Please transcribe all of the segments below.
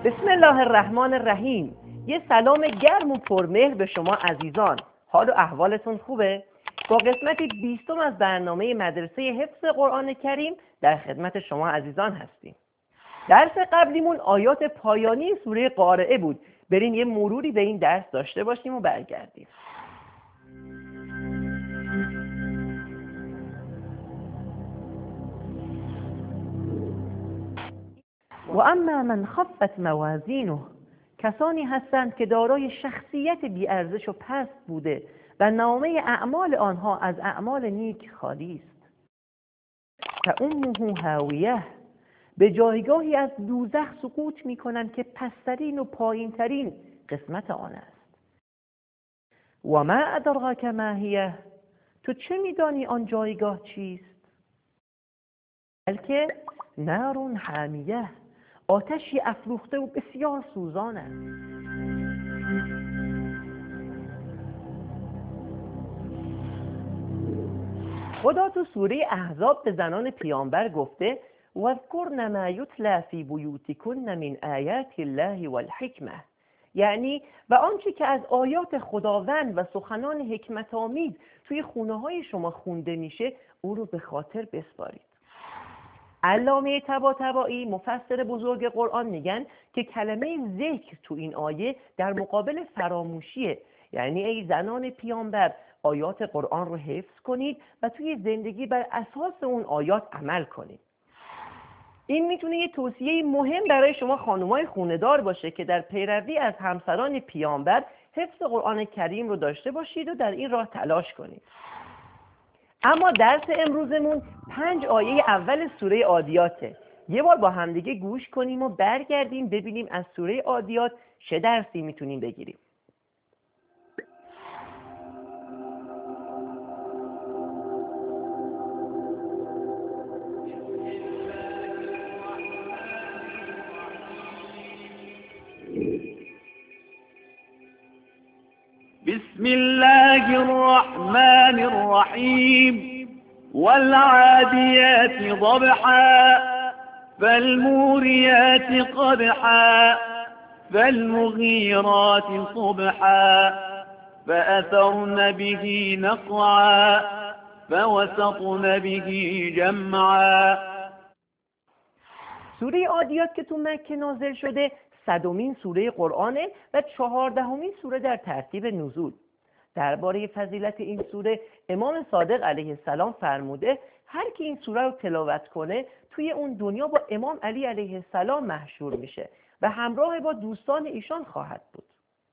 بسم الله الرحمن الرحیم. یه سلام گرم و پرمهر به شما عزیزان. حال و احوالتون خوبه؟ با قسمت 20 از برنامه مدرسه حفظ قرآن کریم در خدمت شما عزیزان هستیم. درس قبلیمون آیات پایانی سوره قارعه بود. بریم یه مروری به این درس داشته باشیم و برگردیم. و اما من خفت موازینه، کسانی هستند که دارای شخصیت بی‌ارزش و پست بوده و نامه اعمال آنها از اعمال نیک خالی است. فامه هاویه، به جایگاهی از دوزخ سقوط می‌کنند که پسترین و پایین‌ترین قسمت آن است. و ما ادراک ما هیه، تو چه می‌دانی آن جایگاه چیست؟ بلکه نار حامیه، آتشی افروخته و بسیار سوزان است. خدا تو سوره احزاب به زنان پیامبر گفته واذکرن ما یتلی فی بیوتکن من آیات الله والحکمه، یعنی و آنچه که از آیات خداوند و سخنان حکمت آمیز توی خونه های شما خونده میشه او رو به خاطر بسپارید. علامه طباطبایی مفسر بزرگ قرآن میگن که کلمه ذکر تو این آیه در مقابل فراموشیه، یعنی ای زنان پیامبر آیات قرآن رو حفظ کنید و توی زندگی بر اساس اون آیات عمل کنید. این میتونه یه توصیه مهم برای شما خانمای خونه‌دار باشه که در پیروی از همسران پیامبر حفظ قرآن کریم رو داشته باشید و در این راه تلاش کنید. اما درس امروزمون 5 آیه اول سوره عادیاته. یه بار با همدیگه گوش کنیم و برگردیم ببینیم از سوره عادیات چه درسی میتونیم بگیریم. بسم الله الرحمن الرحيم والعاديات ضبحا فالموريات قدحا فالمغيرات صبحا فأثرن به نقعا فوسطن به جمعا. سوره عادیات که تو مکه نازل شده 100مین سوره قرآنه و 14مین سوره در ترتیب نزول. درباره فضیلت این سوره امام صادق علیه السلام فرموده هر کی این سوره رو تلاوت کنه توی اون دنیا با امام علی علیه السلام محشور میشه و همراه با دوستان ایشان خواهد بود.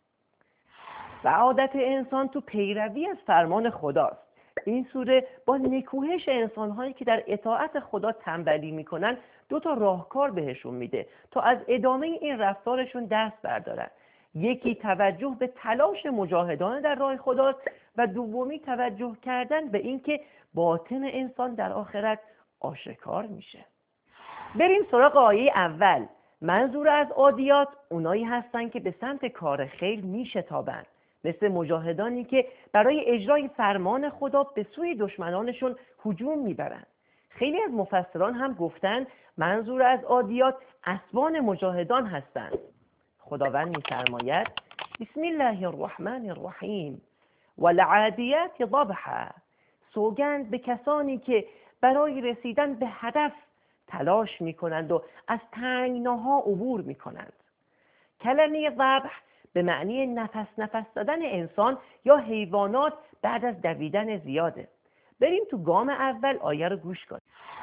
سعادت انسان تو پیروی از فرمان خداست. این سوره با نکوهش انسان‌هایی که در اطاعت خدا تنبلی میکنن 2 راهکار بهشون میده تا از ادامه این رفتارشون دست بردارن. یکی توجه به تلاش مجاهدان در راه خداست و دومی توجه کردن به اینکه باطن انسان در آخرت آشکار میشه. بریم سراغ آیه اول. منظور از عادیات اونایی هستن که به سمت کار خیر میشتابند، مثل مجاهدانی که برای اجرای فرمان خدا به سوی دشمنانشون هجوم میبرند. خیلی از مفسران هم گفتند منظور از عادیات اسبان مجاهدان هستند. خداوند می‌فرماید بسم الله الرحمن الرحیم والعادیات ضبحا، سوگند به کسانی که برای رسیدن به هدف تلاش می‌کنند و از تنگناها عبور می‌کنند. کلمه ضبح به معنی نفس دادن انسان یا حیوانات بعد از دویدن زیاده. بریم تو گام اول آیه رو گوش کنیم.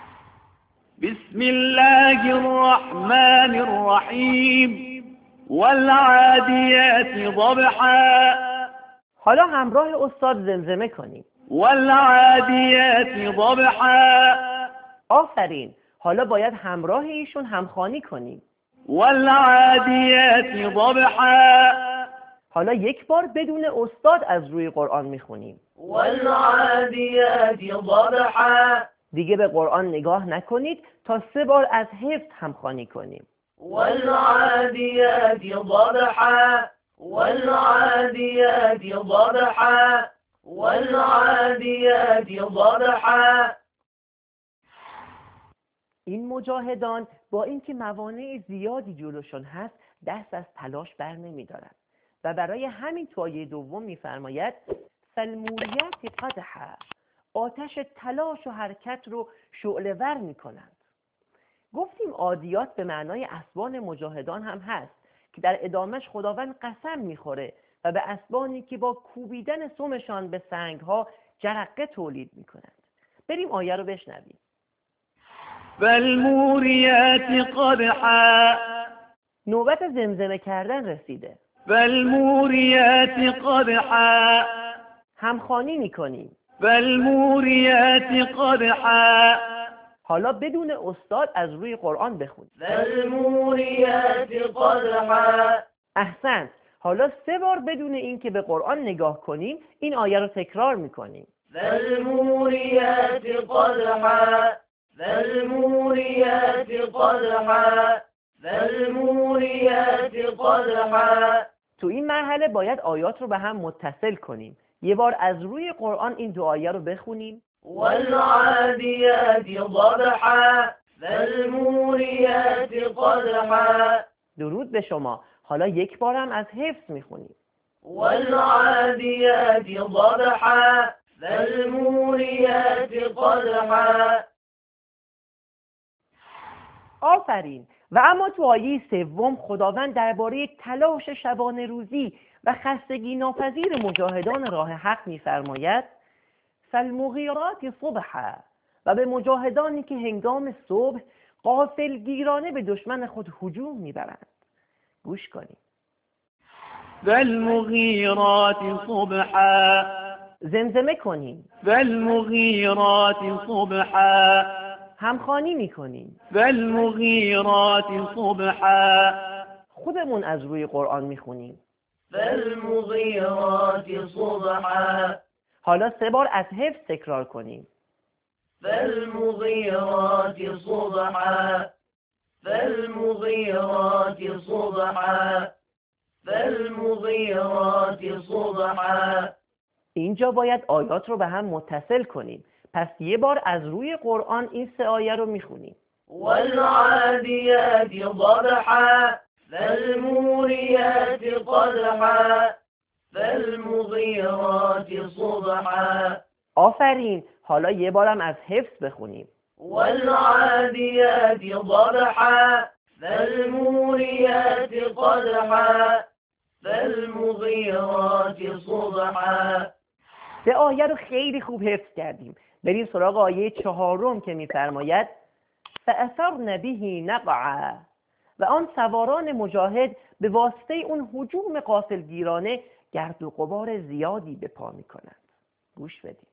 بسم الله الرحمن الرحیم والعادیات ضبحا. حالا همراه استاد زمزمه کنیم. والعادیات ضبحا. آفرین. حالا باید همراه ایشون همخوانی کنیم. والعادیات ضبحا. حالا یک بار بدون استاد از روی قرآن میخونیم. والعادیات ضبحا. دیگه به قرآن نگاه نکنید تا 3 بار از حفظ همخوانی کنیم. والعادیات ضبحا. والعادیات ضبحا. والعادیات ضبحا. این مجاهدان با اینکه موانع زیادی جلوشون هست دست از تلاش بر نمی‌دارند و برای همین تو آیه دوم می‌فرماید فالموریات قدحا، آتش تلاش و حرکت رو شعله‌ور می‌کنند. گفتیم عادیات به معنای اسبان مجاهدان هم هست که در ادامش خداوند قسم می‌خوره و به اسبانی که با کوبیدن سمشان به سنگ‌ها جرقه تولید می‌کنند. بریم آیه رو بشنویم. فالموریات قدحا، نوبت زمزمه کردن رسیده. فالموریات قدحا، همخوانی می‌کنیم. فالموریات قدحا. حالا بدون استاد از روی قرآن بخونید. فالموریات قدحا. احسنت. حالا 3 بار بدون این که به قرآن نگاه کنیم این آیه رو تکرار می‌کنیم. فالموریات قدحا. فالموریات قدحا. فالموریات قدحا. تو این مرحله باید آیات رو به هم متصل کنیم. یه بار از روی قرآن این 2 آیه رو بخونیم. والعاديات ضبحا. فالموريات قدحا. درود به شما. حالا یک بار هم از حفظ میخونیم. والعاديات ضبحا. فالموريات قدحا. آفرین. و اما تو آیه 3 خداوند درباره تلاش شبانه روزی و خستگی ناپذیر مجاهدان راه حق می‌فرماید فالمغیرات صبحا، و به مجاهدانی که هنگام صبح غافلگیرانه به دشمن خود هجوم می‌برند. گوش کنید. فالمغیرات صبحا، زمزمه کنیم. فالمغیرات صبحا، همخوانی می‌کنیم. فالمغیرات صبحا. خودمون از روی قرآن می‌خونیم. فالمغيرات صبحا. حالا 3 بار از حفظ تکرار کنیم. فالمغيرات صبحا. فالمغيرات صبحا. فالمغيرات صبحا. اینجا باید آیات رو به هم متصل کنیم. پس یه بار از روی قرآن این 3 آیه رو میخونیم. والعاديات ضبحا. فالموريات قدحا. فالمغيرات صبحا. آفرین. حالا یه بارم از حفظ بخونیم. والعاديات ضبحا. فالموريات قدحا. فالمغيرات صبحا. 3 آیه رو خیلی خوب حفظ کردیم. بریم سراغ آیه 4 که میفرماید فأثرن به نقعا، و آن سواران مجاهد به واسطه اون هجوم غافلگیرانه گرد و غبار زیادی به پا میکنند. گوش بدیم.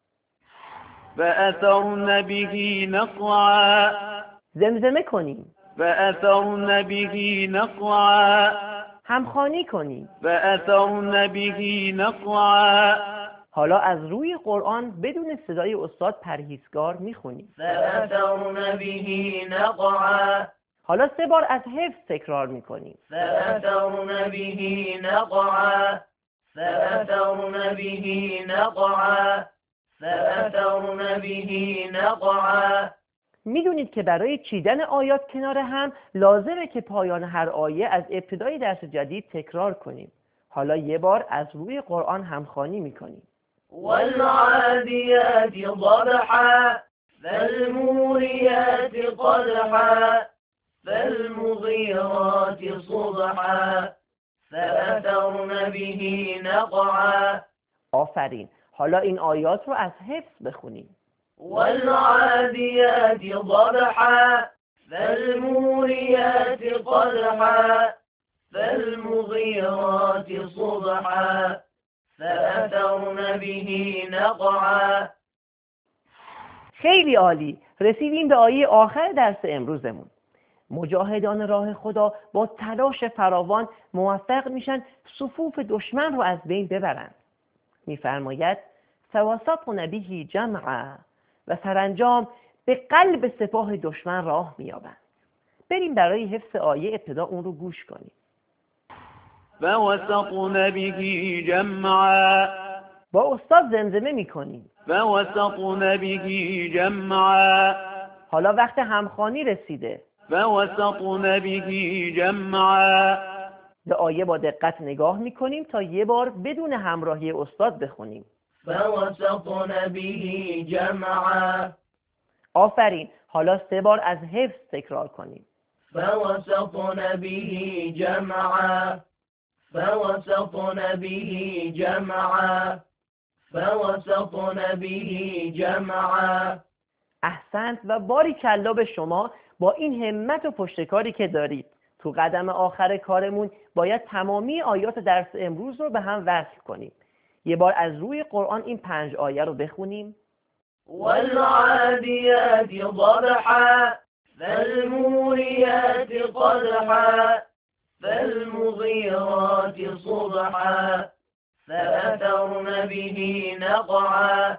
فأثرن به نقعا، زمزمه کنیم. فأثرن به نقعا، همخوانی کنیم. فأثرن به نقعا. حالا از روی قرآن بدون صدای استاد پرهیزگار میخونیم. فأثرن به نقعا. حالا 3 بار از حفظ تکرار میکنیم. فأثرن به نقعا. فأثرن به نقعا. فأثرن به نقعا. میدونید که برای چیدن آیات کنار هم لازمه که پایان هر آیه از ابتدای درس جدید تکرار کنیم. حالا یه بار از روی قرآن همخوانی میکنیم. والعاديات ضبحا. فالموريات قدحا. فالمغيرات صبحا. فأثرن به نقعا. آفرین. حالا این آیات رو از حفظ بخونیم. والعاديات ضبحا. فالموريات قدحا. فالمغيرات صبحا. فأثرن به نقعا. خیلی عالی. رسیدیم به آیه آخر درس امروزمون. مجاهدان راه خدا با تلاش فراوان موفق میشن صفوف دشمن رو از بین ببرند. میفرماید فوسطن به جمعا، و سرانجام به قلب سپاه دشمن راه مییابند. بریم برای حفظ آیه ابتدا اون رو گوش کنیم. فوسطن به جمعا، با استاد زمزمه میکنیم. فوسطن به جمعا. حالا وقت همخوانی رسیده. فوسطن به جمعا. به آیه با دقت نگاه میکنیم تا یه بار بدون همراهی استاد بخونیم. فوسطن به جمعا. آفرین. حالا 3 بار از حفظ تکرار کنیم. فوسطن به جمعا. فوسطن به جمعا. فوسطن به جمعا. احسنت و باریکلا به شما با این همت و پشتکاری که دارید. تو قدم آخر کارمون باید تمامی آیات درس امروز رو به هم وصل کنیم. یه بار از روی قرآن این 5 آیه رو بخونیم. والعاديات ضبحا فالموريات قدحا فالمغيرات صبحا فأثرن به نقعا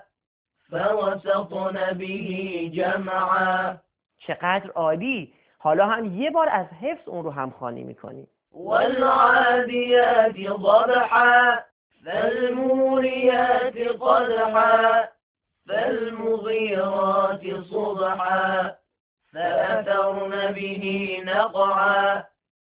فوسطن به جمعا. چقدر عالی! حالا هم یه بار از حفظ اون رو همخوانی میکنیم. والعاديات ضبحا فالموريات قدحا فالمغيرات صبحا فأثرن به نقعا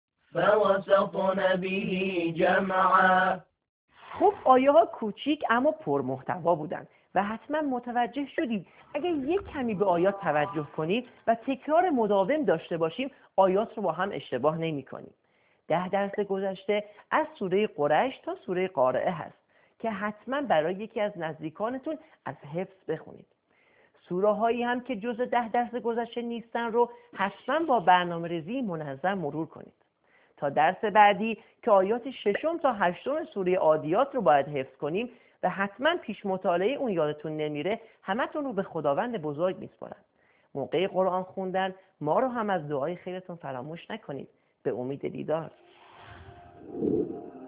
فوسطن به جمعا. خب آیه ها کوچیک اما پرمحتوا بودن و حتما متوجه شدید اگه یک کمی به آیات توجه کنید و تکرار مداوم داشته باشیم آیات رو با هم اشتباه نمی کنیم. 10 درس گذشته از سوره قریش تا سوره قارعه هست که حتما برای یکی از نزدیکانتون از حفظ بخونید. سوره هایی هم که جزء 10 درس گذشته نیستن رو حتما با برنامه‌ریزی منظم مرور کنید. تا درس بعدی که آیات 6 تا 8 سوره عادیات رو باید حفظ کنیم و حتما پیش مطالعه اون یادتون نمیره، همتون رو به خداوند بزرگ میسپارم. موقع قرآن خوندن ما رو هم از دعای خیرتون فراموش نکنید. به امید دیدار.